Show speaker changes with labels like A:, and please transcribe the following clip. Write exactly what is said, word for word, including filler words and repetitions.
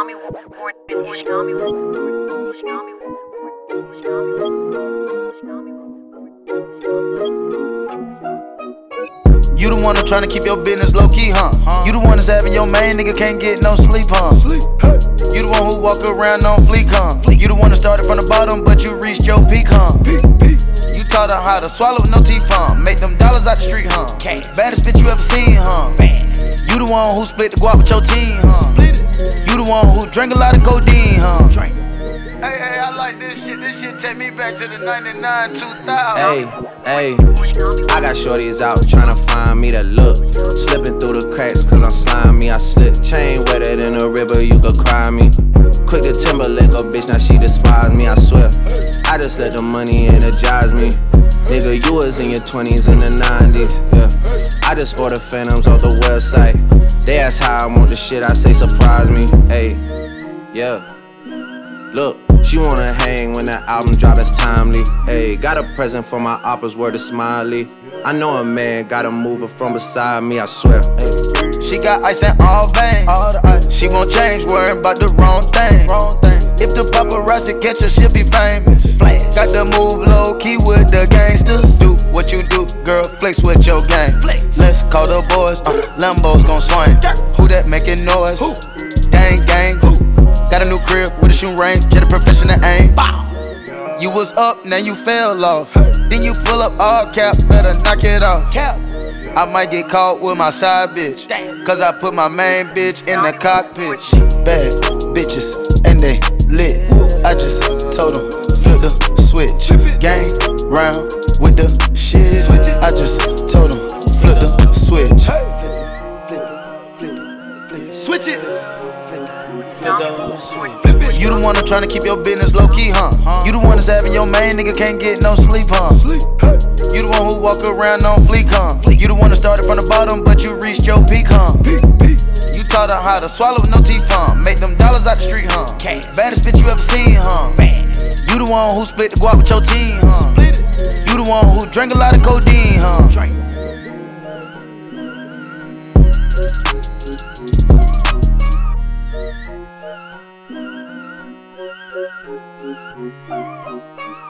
A: You the one that's tryna keep your business low key, huh? huh? You the one that's having your main nigga can't get no sleep, huh? Sleep. Hey. You the one who walk around on fleek, huh? Fleek. You the one that started from the bottom, but you reached your peak, huh? Peak, peak. You taught her how to swallow with no teeth, huh? Make them dollars out the street, huh? Can't. Baddest bitch you ever seen, huh? Bad. You the one who split the guap with your team, huh? Split it. You the one who drank a lot of codeine, huh? Drink. Hey, hey, I like this shit. This shit take me back to the ninety-nine, two thousand.
B: Hey, hey, I got shorties out tryna find me that look. Slipping through the cracks cause I'm slimy, I slip. Chain wetter than a river, you could cry me. Quick to Timberlake a bitch, now she despise me, I swear. I just let the money energize me. Nigga, you was in your twenties and the nineties, yeah. I just ordered Phantoms off the website. They ask how I want the shit, I say surprise me, hey, yeah. Look, she wanna hang when that album drop, it's timely. Hey, got a present for my oppas, word of Smiley. I know a man gotta move her from beside me, I swear. Hey.
A: She got ice in all veins. All the ice. She won't change, worrying about the wrong thing. Wrong thing. If the paparazzi catch her, she'll be famous. Flash. Got to move low key with the gangsters. Do what you do, girl, flex with your gang. Flex. Let's call the boys, uh, Lambos gon' swing. Yeah. Who that making noise? Who? Gang, gang. Who? Got a new crib with a shooting range, just a professional aim. Bow. You was up, now you fell off. Then you pull up all cap, better knock it off. Cap. I might get caught with my side bitch, cause I put my main bitch in the cockpit. Bad bitches, and they lit. I just told them, flip the switch. Gang round with the shit. I just told them, flip the switch. Switch it. You the one that's tryna keep your business low key, huh? You the one that's having your main nigga can't get no sleep, huh? You the one who walk around on fleek, huh? You the one that started from the bottom, but you reached your peak, huh? You taught her how to swallow with no teeth, huh? Make them dollars out the street, huh? Baddest bitch you ever seen, huh? You the one who split the guap with your team, huh? You the one who drank a lot of codeine, huh?